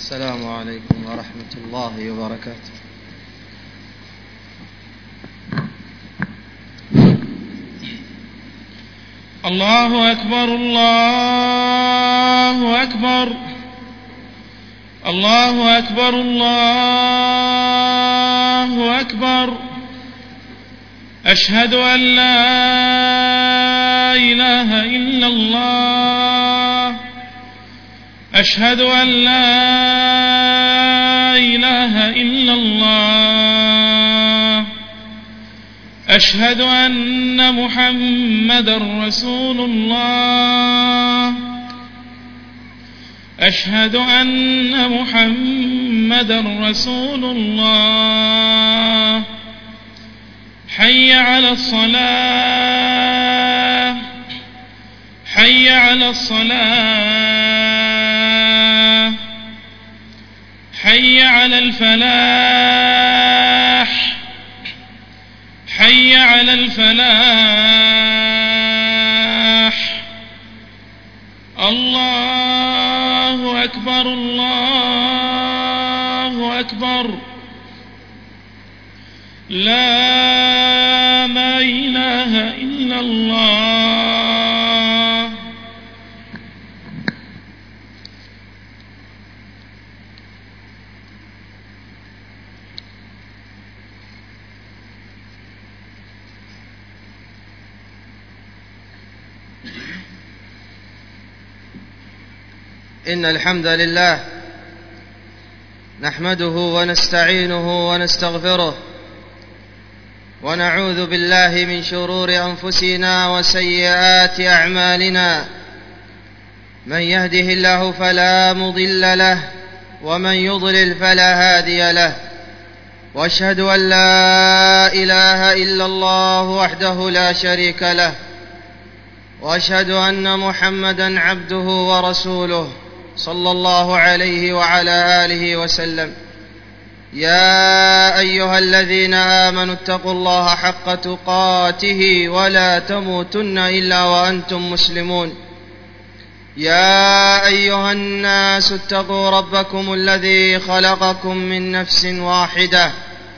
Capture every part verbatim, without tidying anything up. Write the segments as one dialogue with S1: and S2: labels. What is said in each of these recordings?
S1: السلام عليكم ورحمة الله وبركاته.
S2: الله أكبر الله أكبر الله أكبر الله أكبر. أشهد أن لا إله إلا الله أشهد أن لا إله إلا الله أشهد أن محمدًا رسول الله أشهد أن محمدًا رسول الله. حي على الصلاة حي على الصلاة حي على الفلاح حي على الفلاح. الله أكبر الله أكبر. لا إله إلا الله.
S1: إن الحمد لله نحمده ونستعينه ونستغفره ونعوذ بالله من شرور أنفسنا وسيئات أعمالنا. من يهده الله فلا مضل له ومن يضلل فلا هادي له. وأشهد أن لا إله إلا الله وحده لا شريك له وأشهد أن محمدًا عبده ورسوله صلى الله عليه وعلى آله وسلم. يا أيها الذين آمنوا اتقوا الله حق تقاته ولا تموتن إلا وأنتم مسلمون. يا أيها الناس اتقوا ربكم الذي خلقكم من نفس واحدة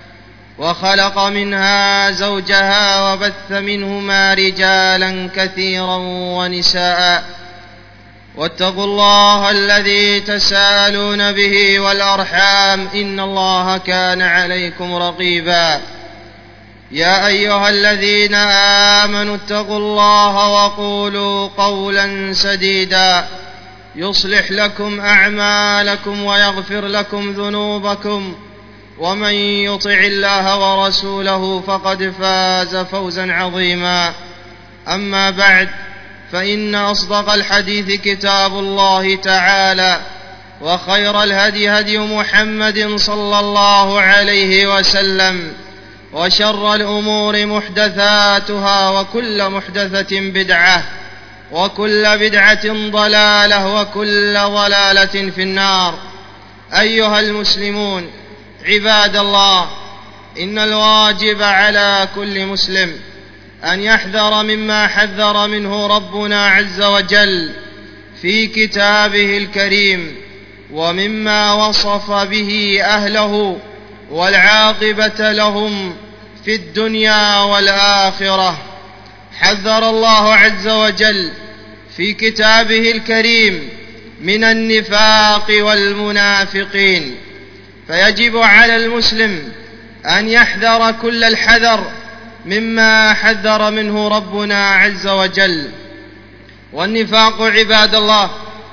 S1: وخلق منها زوجها وبث منهما رجالا كثيرا ونساء. واتقوا الله الذي تساءلون به والأرحام إن الله كان عليكم رقيبا. يا أيها الذين آمنوا اتقوا الله وقولوا قولا سديدا يصلح لكم أعمالكم ويغفر لكم ذنوبكم ومن يطع الله ورسوله فقد فاز فوزا عظيما. أما بعد، فإن أصدق الحديث كتاب الله تعالى وخير الهدي هدي محمد صلى الله عليه وسلم وشر الأمور محدثاتها وكل محدثة بدعة وكل بدعة ضلالة وكل ضلالة في النار. أيها المسلمون عباد الله، إن الواجب على كل مسلم أن يحذر مما حذر منه ربنا عز وجل في كتابه الكريم ومما وصف به أهله والعاقبة لهم في الدنيا والآخرة. حذر الله عز وجل في كتابه الكريم من النفاق والمنافقين، فيجب على المسلم أن يحذر كل الحذر مما حذر منه ربنا عز وجل. والنفاق عباد الله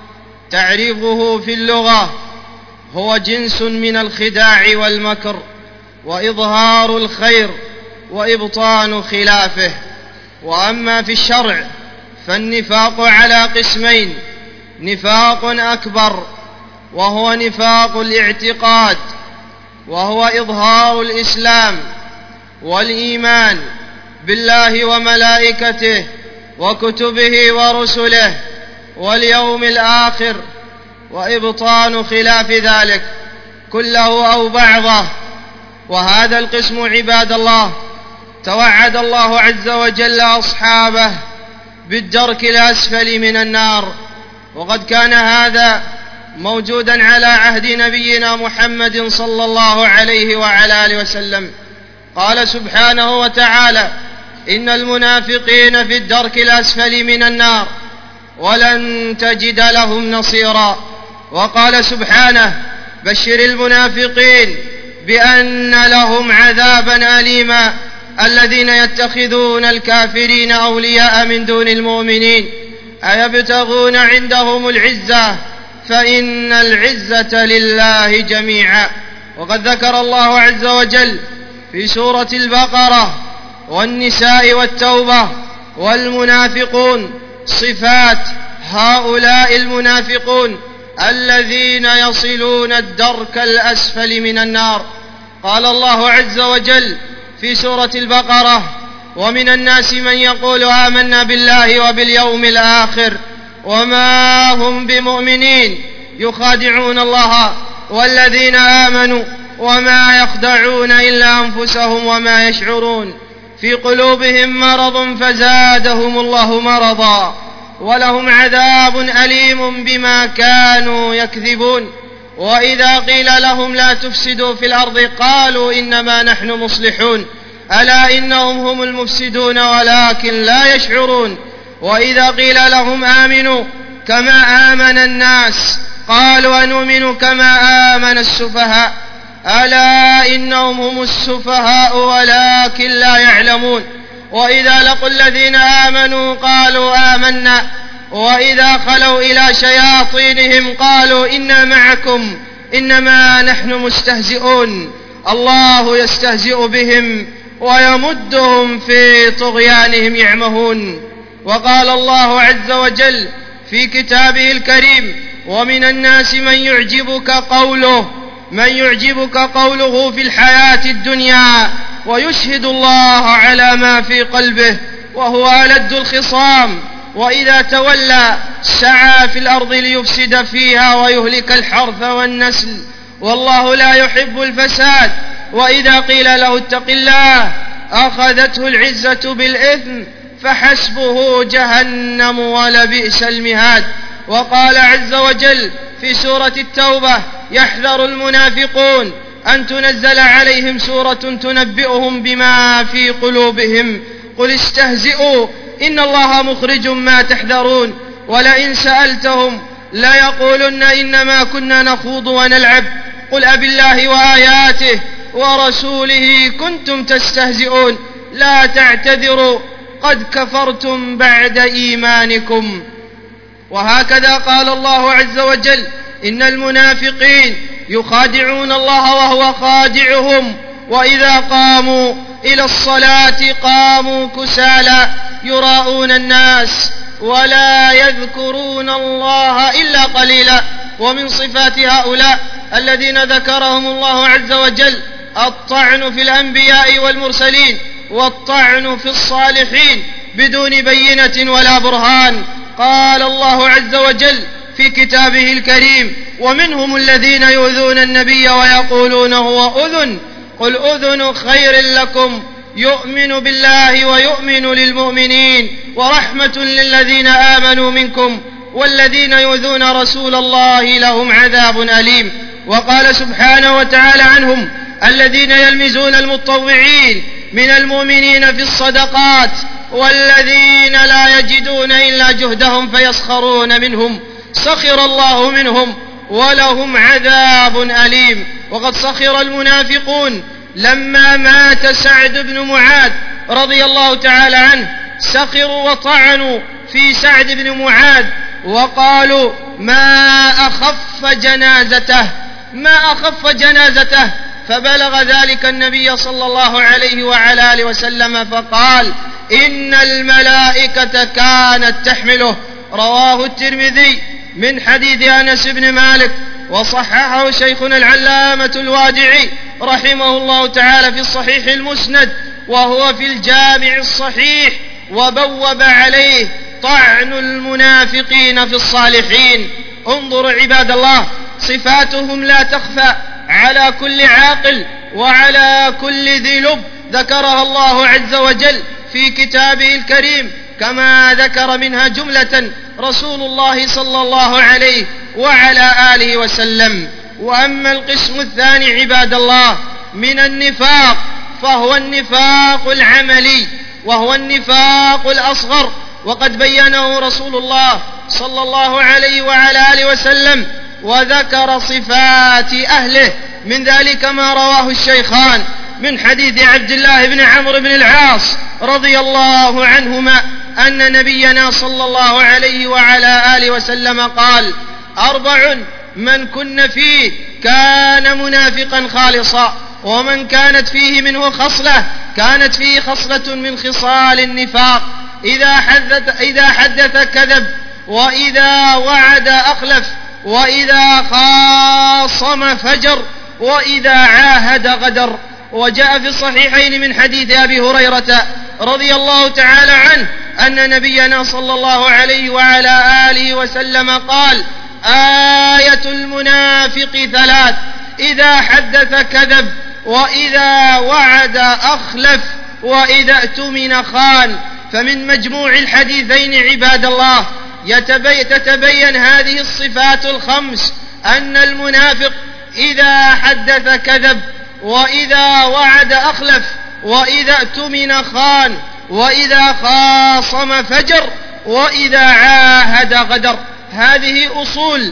S1: تعريفه في اللغة هو جنس من الخداع والمكر وإظهار الخير وإبطان خلافه. وأما في الشرع فالنفاق على قسمين: نفاق أكبر وهو نفاق الاعتقاد، وهو إظهار الإسلام والإيمان بالله وملائكته وكتبه ورسله واليوم الآخر، وإبطان خلاف ذلك كله أو بعضه. وهذا القسم عباد الله توعد الله عز وجل أصحابه بالدرك الأسفل من النار، وقد كان هذا موجودا على عهد نبينا محمد صلى الله عليه وعلى آله وسلم. قال سبحانه وتعالى: إن المنافقين في الدرك الأسفل من النار ولن تجد لهم نصيرا. وقال سبحانه: بشر المنافقين بأن لهم عذابا أليما الذين يتخذون الكافرين أولياء من دون المؤمنين أيبتغون عندهم العزة فإن العزة لله جميعا. وقد ذكر الله عز وجل في سورة البقرة والنساء والتوبة والمنافقون صفات هؤلاء المنافقون الذين يصلون الدرك الأسفل من النار. قال الله عز وجل في سورة البقرة: ومن الناس من يقول آمنا بالله وباليوم الآخر وما هم بمؤمنين يخادعون الله والذين آمنوا وما يخدعون إلا أنفسهم وما يشعرون في قلوبهم مرض فزادهم الله مرضا ولهم عذاب أليم بما كانوا يكذبون. وإذا قيل لهم لا تفسدوا في الأرض قالوا إنما نحن مصلحون ألا إنهم هم المفسدون ولكن لا يشعرون. وإذا قيل لهم آمنوا كما آمن الناس قالوا أنؤمن كما آمن السفهاء ألا إنهم هم السفهاء ولكن لا يعلمون. وإذا لقوا الذين آمنوا قالوا آمنا وإذا خلوا إلى شياطينهم قالوا إنا معكم إنما نحن مستهزئون الله يستهزئ بهم ويمدهم في طغيانهم يعمهون. وقال الله عز وجل في كتابه الكريم: ومن الناس من يعجبك قوله من يعجبك قوله في الحياة الدنيا ويشهد الله على ما في قلبه وهو ألد الخصام وإذا تولى سعى في الأرض ليفسد فيها ويهلك الحرث والنسل والله لا يحب الفساد. وإذا قيل له اتق الله أخذته العزة بالإثم فحسبه جهنم ولبئس المهاد. وقال عز وجل في سورة التوبة: يحذر المنافقون أن تنزل عليهم سورة تنبئهم بما في قلوبهم قل استهزئوا إن الله مخرج ما تحذرون ولئن سألتهم ليقولن إنما كنا نخوض ونلعب قل أبالله وآياته ورسوله كنتم تستهزئون لا تعتذروا قد كفرتم بعد إيمانكم. وهكذا قال الله عز وجل: إن المنافقين يخادعون الله وهو خادعهم وإذا قاموا إلى الصلاة قاموا كسالى يراءون الناس ولا يذكرون الله إلا قليلا. ومن صفات هؤلاء الذين ذكرهم الله عز وجل الطعن في الأنبياء والمرسلين والطعن في الصالحين بدون بينة ولا برهان. قال الله عز وجل في كتابه الكريم: ومنهم الذين يؤذون النبي ويقولون هو أذن قل أذن خير لكم يؤمن بالله ويؤمن للمؤمنين ورحمة للذين آمنوا منكم والذين يؤذون رسول الله لهم عذاب أليم. وقال سبحانه وتعالى عنهم: الذين يلمزون المتطوعين من المؤمنين في الصدقات والذين لا يجدون إلا جهدهم فيسخرون منهم سخر الله منهم ولهم عذاب أليم. وقد سخر المنافقون لما مات سعد بن معاذ رضي الله تعالى عنه، سخروا وطعنوا في سعد بن معاذ وقالوا: ما أخف جنازته ما أخف جنازته فبلغ ذلك النبي صلى الله عليه وعلى آله وسلم فقال: إن الملائكة كانت تحمله. رواه الترمذي من حديث أنس بن مالك وصححه شيخنا العلامة الوادعي رحمه الله تعالى في الصحيح المسند وهو في الجامع الصحيح، وبوب عليه طعن المنافقين في الصالحين. انظروا عباد الله، صفاتهم لا تخفى على كل عاقل وعلى كل ذي لب، ذكرها الله عز وجل في كتابه الكريم كما ذكر منها جملة رسول الله صلى الله عليه وعلى آله وسلم. وأما القسم الثاني عباد الله من النفاق فهو النفاق العملي، وهو النفاق الأصغر، وقد بينه رسول الله صلى الله عليه وعلى آله وسلم وذكر صفات أهله. من ذلك ما رواه الشيخان من حديث عبد الله بن عمرو بن العاص رضي الله عنهما أن نبينا صلى الله عليه وعلى آله وسلم قال: أربع من كن فيه كان منافقا خالصا، ومن كانت فيه منه خصلة كانت فيه خصلة من خصال النفاق: إذا حدث, إذا حدث كذب، وإذا وعد أخلف، وإذا خاصم فجر، وإذا عاهد غدر. وجاء في الصحيحين من حديث أبي هريرة رضي الله تعالى عنه أن نبينا صلى الله عليه وعلى آله وسلم قال: آية المنافق ثلاث: إذا حدث كذب، وإذا وعد أخلف، وإذا اؤتمن خان. فمن مجموع الحديثين عباد الله تتبين هذه الصفات الخمس: أن المنافق إذا حدث كذب، وإذا وعد أخلف، وإذا اؤتمن خان، وإذا خاصم فجر، وإذا عاهد غدر. هذه أصول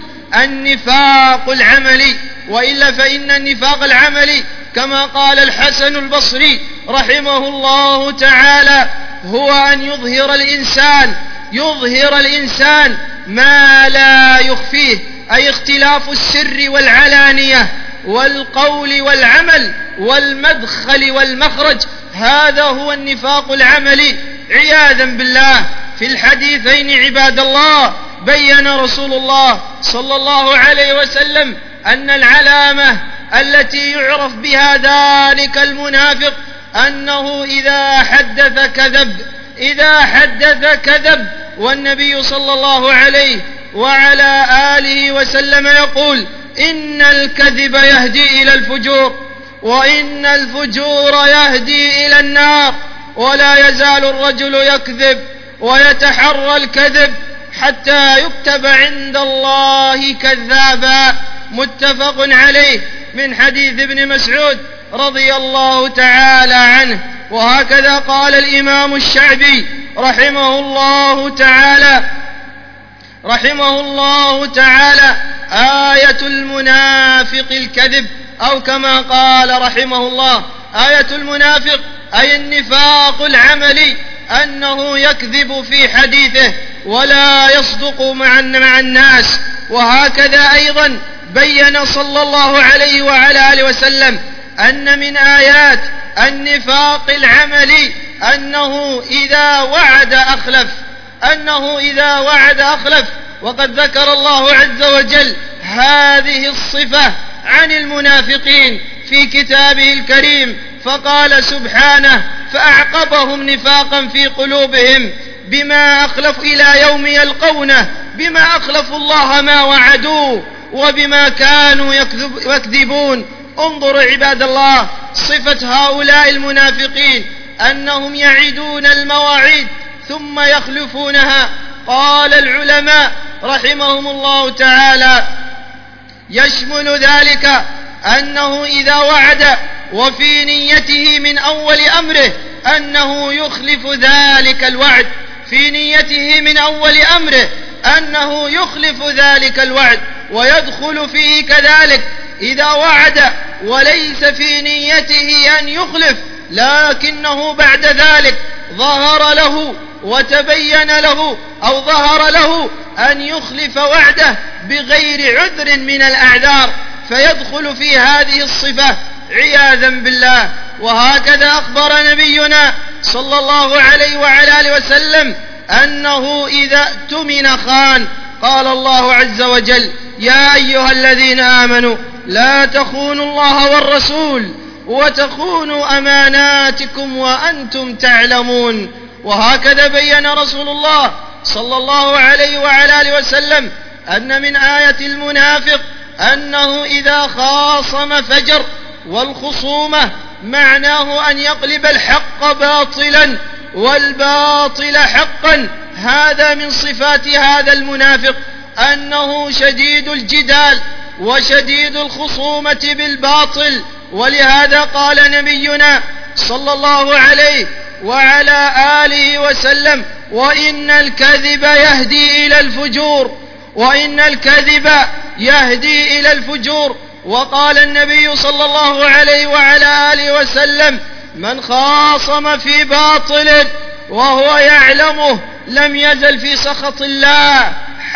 S1: النفاق العملي. وإلا فإن النفاق العملي كما قال الحسن البصري رحمه الله تعالى هو أن يظهر الإنسان يظهر الإنسان ما لا يخفيه، أي اختلاف السر والعلانية والقول والعمل والمدخل والمخرج. هذا هو النفاق العملي عياذا بالله. في الحديثين عباد الله بين رسول الله صلى الله عليه وسلم أن العلامة التي يعرف بها ذلك المنافق أنه إذا حدث كذب إذا حدث كذب والنبي صلى الله عليه وعلى آله وسلم يقول: إن الكذب يهدي إلى الفجور، وإن الفجور يهدي إلى النار، ولا يزال الرجل يكذب ويتحرى الكذب حتى يكتب عند الله كذابا. متفق عليه من حديث ابن مسعود رضي الله تعالى عنه. وهكذا قال الإمام الشعبي رحمه الله تعالى رحمه الله تعالى آية المنافق الكذب، أو كما قال رحمه الله: آية المنافق أي النفاق العملي، أنه يكذب في حديثه ولا يصدق مع الناس. وهكذا أيضا بين صلى الله عليه وعلى آله وسلم أن من آيات النفاق العملي أنه إذا وعد أخلف أنه إذا وعد أخلف وقد ذكر الله عز وجل هذه الصفة عن المنافقين في كتابه الكريم، فقال سبحانه: فأعقبهم نفاقا في قلوبهم بما أخلفوا إلى يوم يلقونه بما أخلفوا الله ما وعدوه وبما كانوا يكذبون. انظروا عباد الله صفة هؤلاء المنافقين أنهم يعدون المواعيد ثم يخلفونها. قال العلماء رحمهم الله تعالى: يشمل ذلك أنه إذا وعد وفي نيته من أول أمره أنه يخلف ذلك الوعد في نيته من أول أمره أنه يخلف ذلك الوعد ويدخل فيه كذلك إذا وعد وليس في نيته أن يخلف، لكنه بعد ذلك ظهر له وتبين له أو ظهر له أن يخلف وعده بغير عذر من الأعذار، فيدخل في هذه الصفة عياذا بالله. وهكذا أخبر نبينا صلى الله عليه وعلى آله وسلم أنه إذا اؤتمن خان. قال الله عز وجل: يا أيها الذين آمنوا لا تخونوا الله والرسول وتخونوا أماناتكم وأنتم تعلمون. وهكذا بين رسول الله صلى الله عليه وعلى آله وسلم أن من آية المنافق أنه إذا خاصم فجر، والخصومة معناه أن يقلب الحق باطلا والباطل حقا. هذا من صفات هذا المنافق. أنه شديد الجدال وشديد الخصومة بالباطل. ولهذا قال نبينا صلى الله عليه وعلى آله وسلم: وإن الكذب يهدي إلى الفجور، وإن الكذب يهدي إلى الفجور. وقال النبي صلى الله عليه وعلى آله وسلم: من خاصم في باطل وهو يعلمه لم يزل في سخط الله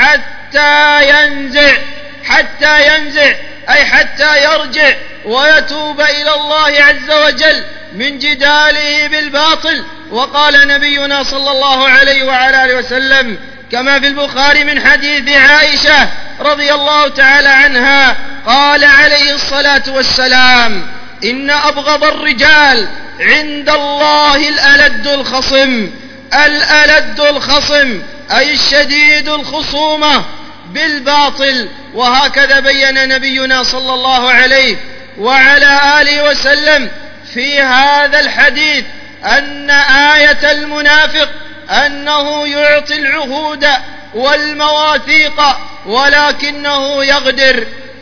S1: حتى ينزع حتى ينزع أي حتى يرجع ويتوب إلى الله عز وجل من جداله بالباطل. وقال نبينا صلى الله عليه وعلى آله وسلم كما في البخاري من حديث عائشة رضي الله تعالى عنها قال عليه الصلاة والسلام: إن أبغض الرجال عند الله الألد الخصم. الألد الخصم أي الشديد الخصومة بالباطل. وهكذا بين نبينا صلى الله عليه وعلى آله وسلم في هذا الحديث أن آية المنافق أنه يعطي العهود والمواثيق ولكنه يغدر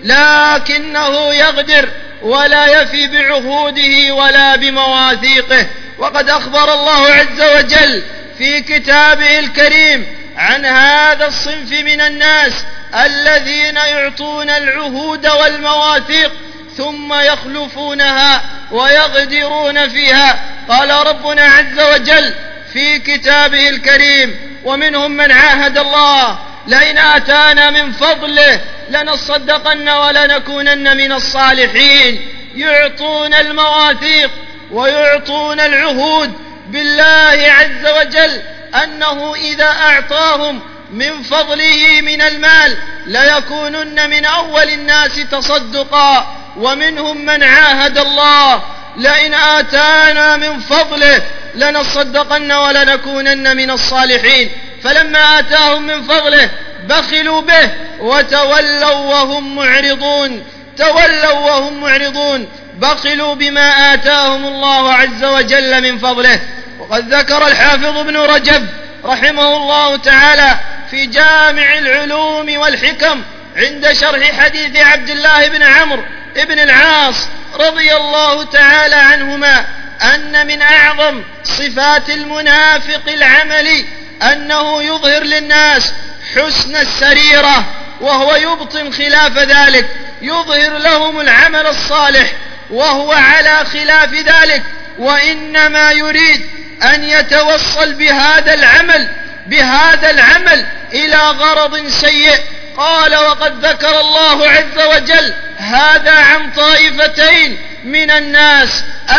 S1: لكنه يغدر ولا يفي بعهوده ولا بمواثيقه. وقد أخبر الله عز وجل في كتابه الكريم عن هذا الصنف من الناس الذين يعطون العهود والمواثيق ثم يخلفونها ويغدرون فيها. قال ربنا عز وجل في كتابه الكريم: ومنهم من عاهد الله لئن آتانا من فضله لنصدقن ولنكونن من الصالحين. يعطون المواثيق ويعطون العهود بالله عز وجل أنه إذا أعطاهم من فضله من المال ليكونن من أول الناس تصدقا. ومنهم من عاهد الله لئن آتانا من فضله لنصدقن ولنكونن من الصالحين، فلما آتاهم من فضله بخلوا به وتولوا وهم معرضون تولوا وهم معرضون بخلوا بما آتاهم الله عز وجل من فضله. وقد ذكر الحافظ ابن رجب رحمه الله تعالى في جامع العلوم والحكم عند شرح حديث عبد الله بن عمرو بن العاص رضي الله تعالى عنهما أن من أعظم صفات المنافق العملي أنه يظهر للناس حسن السريرة وهو يبطن خلاف ذلك، يظهر لهم العمل الصالح وهو على خلاف ذلك، وإنما يريد أن يتوصل بهذا العمل بهذا العمل إلى غرض سيء. قال: وقد ذكر الله عز وجل هذا عن طائفتين من الناس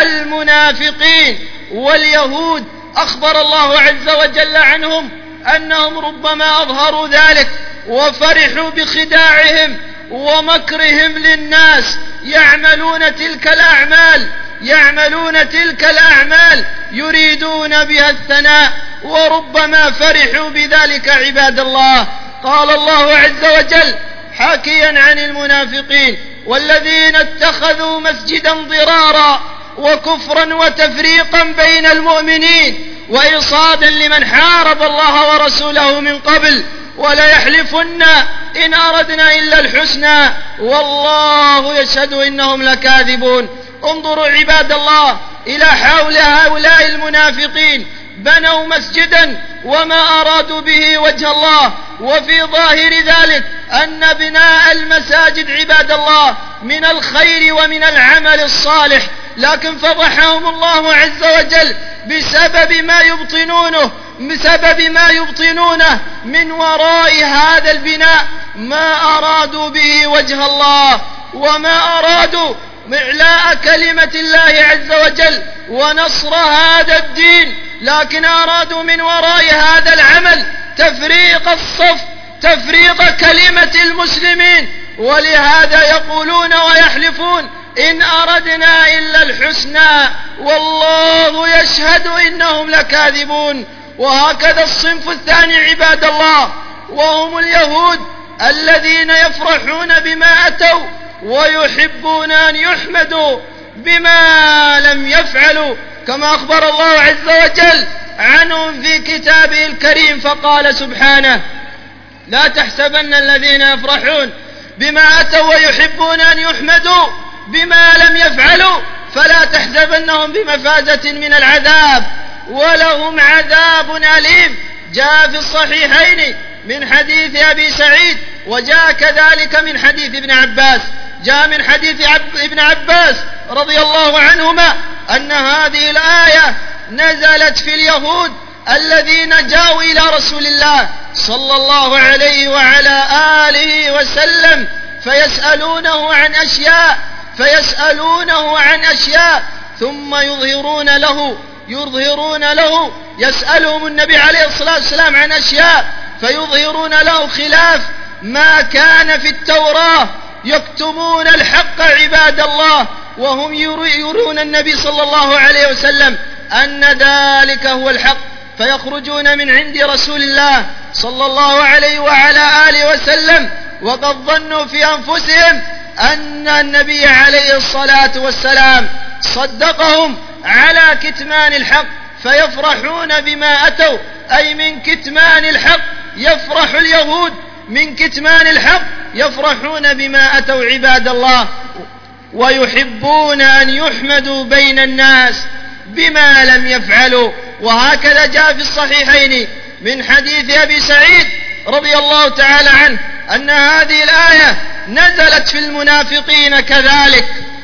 S1: المنافقين واليهود. أخبر الله عز وجل عنهم أنهم ربما أظهروا ذلك وفرحوا بخداعهم ومكرهم للناس، يعملون تلك الأعمال يعملون تلك الأعمال يريدون بها الثناء، وربما فرحوا بذلك عباد الله. قال الله عز وجل حاكيا عن المنافقين: والذين اتخذوا مسجدا ضرارا وكفرا وتفريقا بين المؤمنين وإرصادا لمن حارب الله ورسوله من قبل وليحلفن إن أردنا إلا الحسنى والله يشهد إنهم لكاذبون. انظروا عباد الله إلى حول هؤلاء المنافقين، بنوا مسجدا وما أرادوا به وجه الله، وفي ظاهر ذلك أن بناء المساجد عباد الله من الخير ومن العمل الصالح، لكن فضحهم الله عز وجل بسبب ما يبطنونه بسبب ما يبطنونه من وراء هذا البناء، ما أرادوا به وجه الله وما أرادوا إعلاء كلمة الله عز وجل ونصر هذا الدين، لكن أرادوا من وراء هذا العمل تفريق الصف تفريق كلمة المسلمين. ولهذا يقولون ويحلفون إن أردنا إلا الحسنى والله يشهد إنهم لكاذبون. وهكذا الصنف الثاني عباد الله وهم اليهود الذين يفرحون بما أتوا ويحبون أن يحمدوا بما لم يفعلوا، كما أخبر الله عز وجل عنهم في كتابه الكريم فقال سبحانه: لا تحسبن الذين يفرحون بما أتوا ويحبون أن يحمدوا بما لم يفعلوا فلا تحسبنهم بمفازة من العذاب ولهم عذاب أليم. جاء في الصحيحين من حديث أبي سعيد، وجاء كذلك من حديث ابن عباس. جاء من حديث ابن عباس رضي الله عنهما أن هذه الآية نزلت في اليهود الذين جاءوا إلى رسول الله صلى الله عليه وعلى آله وسلم فيسألونه عن أشياء فيسألونه عن أشياء ثم يظهرون له يظهرون له يسألهم النبي عليه الصلاة والسلام عن أشياء فيظهرون له خلاف ما كان في التوراة، يكتمون الحق عباد الله، وهم يرون النبي صلى الله عليه وسلم أن ذلك هو الحق، فيخرجون من عند رسول الله صلى الله عليه وعلى آله وسلم وقد ظنوا في أنفسهم أن النبي عليه الصلاة والسلام صدقهم على كتمان الحق، فيفرحون بما أتوا، أي من كتمان الحق يفرح اليهود، من كتمان الحق يفرحون بما أتوا عباد الله، ويحبون أن يحمدوا بين الناس بما لم يفعلوا. وهكذا جاء في الصحيحين من حديث أبي سعيد رضي الله تعالى عنه أن هذه الآية نزلت في المنافقين كذلك،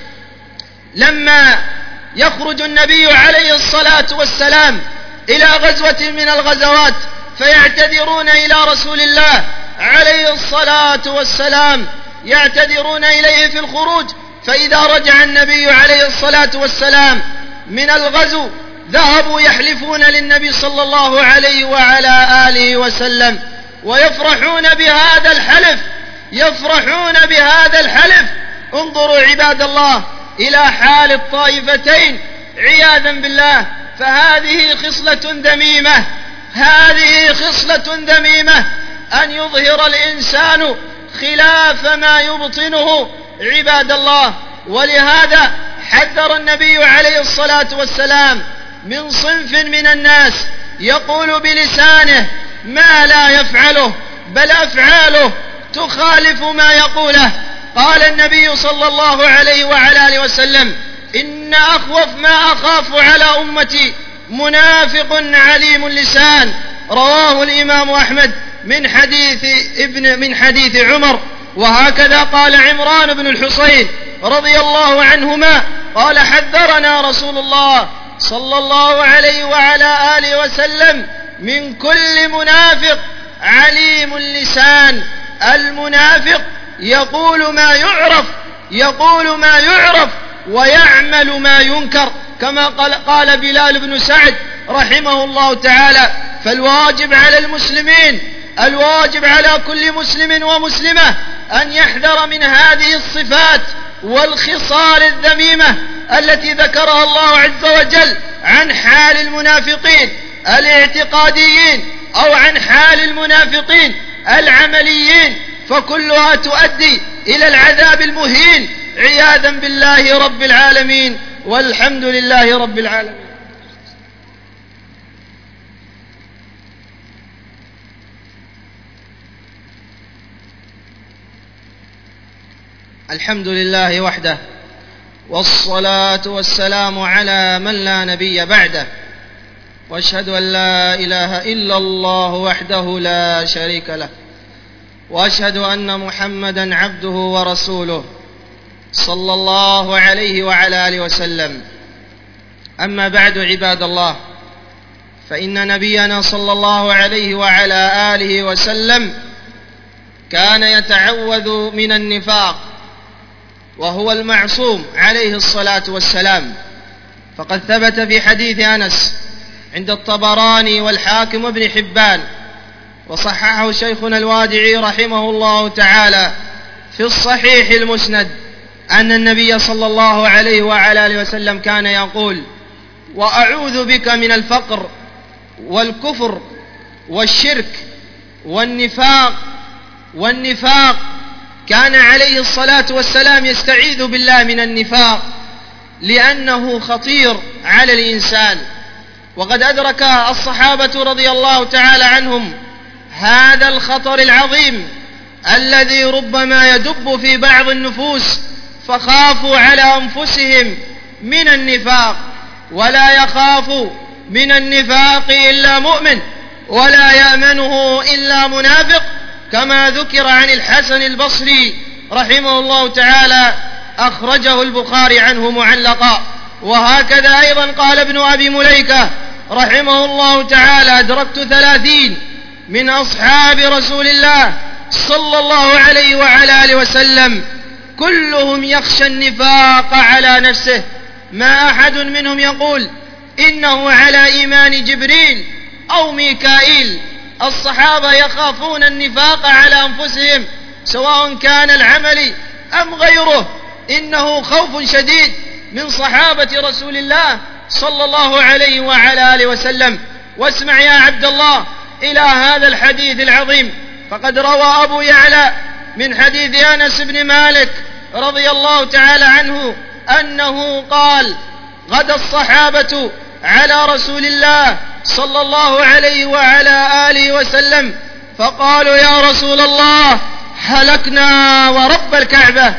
S1: لما يخرج النبي عليه الصلاة والسلام إلى غزوة من الغزوات فيعتذرون إلى رسول الله عليه الصلاة والسلام، يعتذرون إليه في الخروج، فإذا رجع النبي عليه الصلاة والسلام من الغزو ذهبوا يحلفون للنبي صلى الله عليه وعلى آله وسلم ويفرحون بهذا الحلف يفرحون بهذا الحلف. انظروا عباد الله إلى حال الطائفتين عياذا بالله، فهذه خصلة ذميمة هذه خصلة ذميمة أن يظهر الإنسان خلاف ما يبطنه عباد الله. ولهذا حذر النبي عليه الصلاة والسلام من صنف من الناس يقول بلسانه ما لا يفعله بل أفعاله تخالف ما يقوله. قال النبي صلى الله عليه وعلى آله وسلم إن أخوف ما أخاف على أمتي منافق عليم اللسان، رواه الإمام أحمد من حديث ابن من حديث عمر. وهكذا قال عمران بن الحصين رضي الله عنهما قال حذرنا رسول الله صلى الله عليه وعلى آله وسلم من كل منافق عليم اللسان. المنافق يقول ما يعرف يقول ما يعرف ويعمل ما ينكر، كما قال, قال بلال بن سعد رحمه الله تعالى. فالواجب على المسلمين الواجب على كل مسلم ومسلمة أن يحذر من هذه الصفات والخصال الذميمة التي ذكرها الله عز وجل عن حال المنافقين الاعتقاديين أو عن حال المنافقين العمليين، فكلها تؤدي إلى العذاب المهين عياذا بالله رب العالمين. والحمد لله رب العالمين. الحمد لله وحده، والصلاة والسلام على من لا نبي بعده، واشهد أن لا إله إلا الله وحده لا شريك له، واشهد أن محمدا عبده ورسوله صلى الله عليه وعلى آله وسلم. أما بعد عباد الله، فإن نبينا صلى الله عليه وعلى آله وسلم كان يتعوذ من النفاق، وهو المعصوم عليه الصلاة والسلام، فقد ثبت في حديث أنس عند الطبراني والحاكم وابن حبان، وصححه شيخنا الوادعي رحمه الله تعالى في الصحيح المسند، أن النبي صلى الله عليه وعلى آله وسلم كان يقول: وأعوذ بك من الفقر والكفر والشرك والنفاق والنفاق كان عليه الصلاة والسلام يستعيذ بالله من النفاق لأنه خطير على الإنسان. وقد أدرك الصحابة رضي الله تعالى عنهم هذا الخطر العظيم الذي ربما يدب في بعض النفوس، فخافوا على أنفسهم من النفاق، ولا يخاف من النفاق إلا مؤمن، ولا يأمنه إلا منافق، كما ذكر عن الحسن البصري رحمه الله تعالى، أخرجه البخاري عنه معلقا. وهكذا أيضا قال ابن أبي مليكة رحمه الله تعالى: أدركت ثلاثين من أصحاب رسول الله صلى الله عليه وعلى آله وسلم كلهم يخشى النفاق على نفسه، ما أحد منهم يقول إنه على إيمان جبريل أو ميكائيل. الصحابة يخافون النفاق على أنفسهم سواء كان العمل أم غيره، إنه خوف شديد من صحابة رسول الله صلى الله عليه وعلى آله وسلم. واسمع يا عبد الله إلى هذا الحديث العظيم، فقد روى أبو يعلى من حديث أنس بن مالك رضي الله تعالى عنه أنه قال: غدا الصحابة على رسول الله صلى الله عليه وعلى آله وسلم فقالوا: يا رسول الله، هلكنا ورب الكعبة،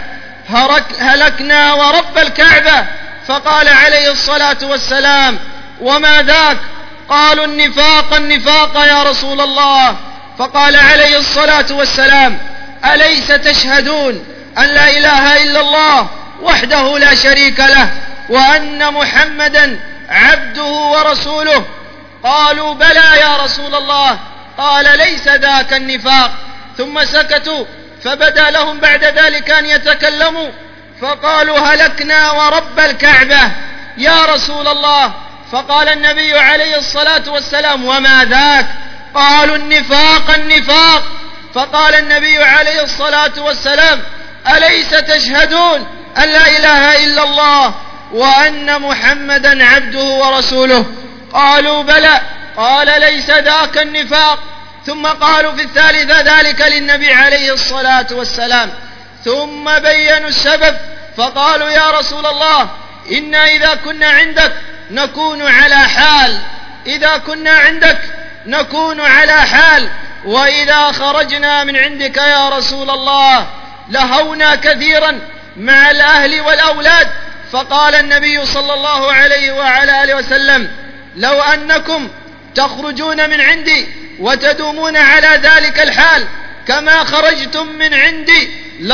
S1: هلكنا ورب الكعبة. فقال عليه الصلاة والسلام: وما ذاك؟ قالوا: النفاق النفاق يا رسول الله. فقال عليه الصلاة والسلام: أليس تشهدون أن لا إله إلا الله وحده لا شريك له وأن محمدا عبده ورسوله؟ قالوا: بلى يا رسول الله. قال: ليس ذاك النفاق. ثم سكتوا، فبدا لهم بعد ذلك أن يتكلموا، فقالوا: هلكنا ورب الكعبة يا رسول الله. فقال النبي عليه الصلاة والسلام: وما ذاك؟ قالوا: النفاق النفاق. فقال النبي عليه الصلاة والسلام: أليس تشهدون أن لا إله إلا الله وأن محمدا عبده ورسوله؟ قالوا: بلى. قال: ليس ذاك النفاق. ثم قالوا في الثالثة ذلك للنبي عليه الصلاة والسلام، ثم بينوا السبب، فقالوا: يا رسول الله، إنا إذا كنا عندك نكون على حال، إذا كنا عندك نكون على حال، وإذا خرجنا من عندك يا رسول الله لهونا كثيرا مع الأهل والأولاد. فقال النبي صلى الله عليه وعلى آله وسلم: لو أنكم تخرجون من عندي وتدومون على ذلك الحال كما خرجتم من عندي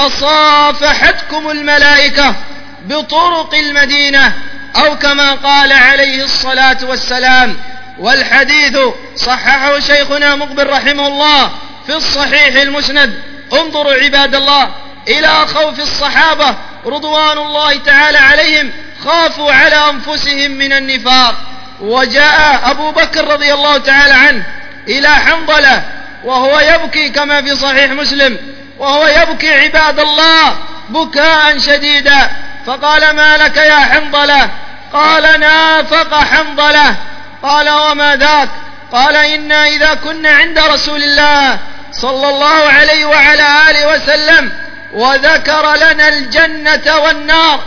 S1: لصافحتكم الملائكة بطرق المدينة، أو كما قال عليه الصلاة والسلام. والحديث صححه شيخنا مقبل رحمه الله في الصحيح المسند. انظروا عباد الله إلى خوف الصحابة رضوان الله تعالى عليهم، خافوا على أنفسهم من النفاق. وجاء أبو بكر رضي الله تعالى عنه إلى حنظلة وهو يبكي كما في صحيح مسلم، وهو يبكي عباد الله بكاء شديدا، فقال: ما لك يا حنظلة؟ قال: نافق حنظلة. قال: وما ذاك؟ قال: إنا إذا كنا عند رسول الله صلى الله عليه وعلى آله وسلم وذكر لنا الجنة والنار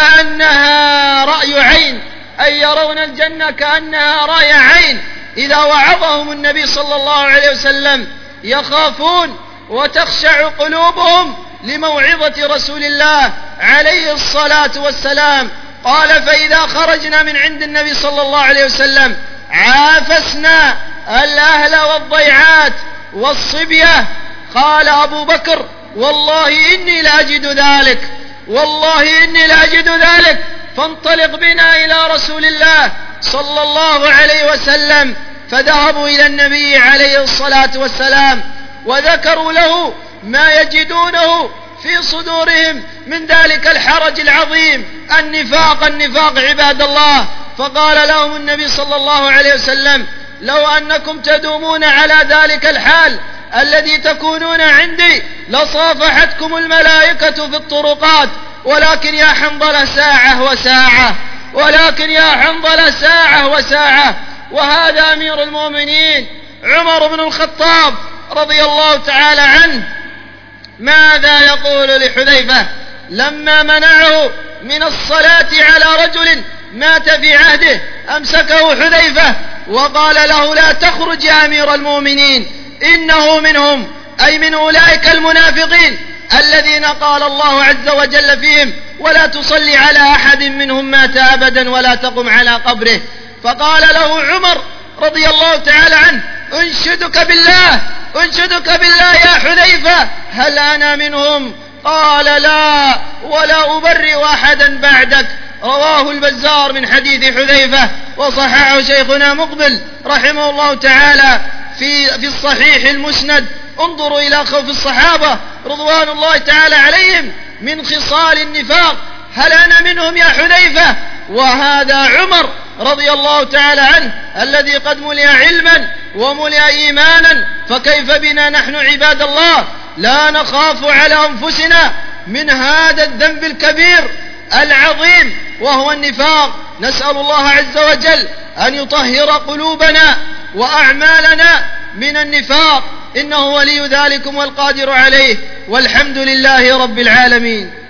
S1: كأنها رأي عين، أي يرون الجنة كأنها رأي عين، إذا وعظهم النبي صلى الله عليه وسلم يخافون وتخشع قلوبهم لموعظة رسول الله عليه الصلاة والسلام. قال: فإذا خرجنا من عند النبي صلى الله عليه وسلم عافسنا الأهل والضيعات والصبية. قال أبو بكر: والله إني لأجد ذلك، والله إني لأجد ذلك، فانطلق بنا إلى رسول الله صلى الله عليه وسلم. فذهبوا إلى النبي عليه الصلاة والسلام وذكروا له ما يجدونه في صدورهم من ذلك الحرج العظيم، النفاق النفاق عباد الله. فقال لهم النبي صلى الله عليه وسلم: لو أنكم تدومون على ذلك الحال الذي تكونون عندي لصافحتكم الملائكة في الطرقات، ولكن يا حنظلة ساعة وساعة، ولكن يا حنظلة ساعة وساعة. وهذا أمير المؤمنين عمر بن الخطاب رضي الله تعالى عنه ماذا يقول لحذيفة لما منعه من الصلاة على رجل مات في عهده؟ أمسكه حذيفة وقال له: لا تخرج يا أمير المؤمنين، إنه منهم، أي من أولئك المنافقين الذين قال الله عز وجل فيهم: ولا تصلي على أحد منهم مات أبدا ولا تقم على قبره. فقال له عمر رضي الله تعالى عنه: أنشدك بالله أنشدك بالله يا حذيفة، هل أنا منهم؟ قال: لا، ولا أبرئ أحدا بعدك. رواه البزار من حديث حذيفة، وصححه شيخنا مقبل رحمه الله تعالى في في الصحيح المسند. انظروا إلى خوف الصحابة رضوان الله تعالى عليهم من خصال النفاق، هل أنا منهم يا حذيفة؟ وهذا عمر رضي الله تعالى عنه الذي قد ملئ علما وملئ إيمانا، فكيف بنا نحن عباد الله لا نخاف على أنفسنا من هذا الذنب الكبير العظيم وهو النفاق. نسأل الله عز وجل أن يطهر قلوبنا وأعمالنا من النفاق، إنه ولي ذلك والقادر عليه، والحمد لله رب العالمين.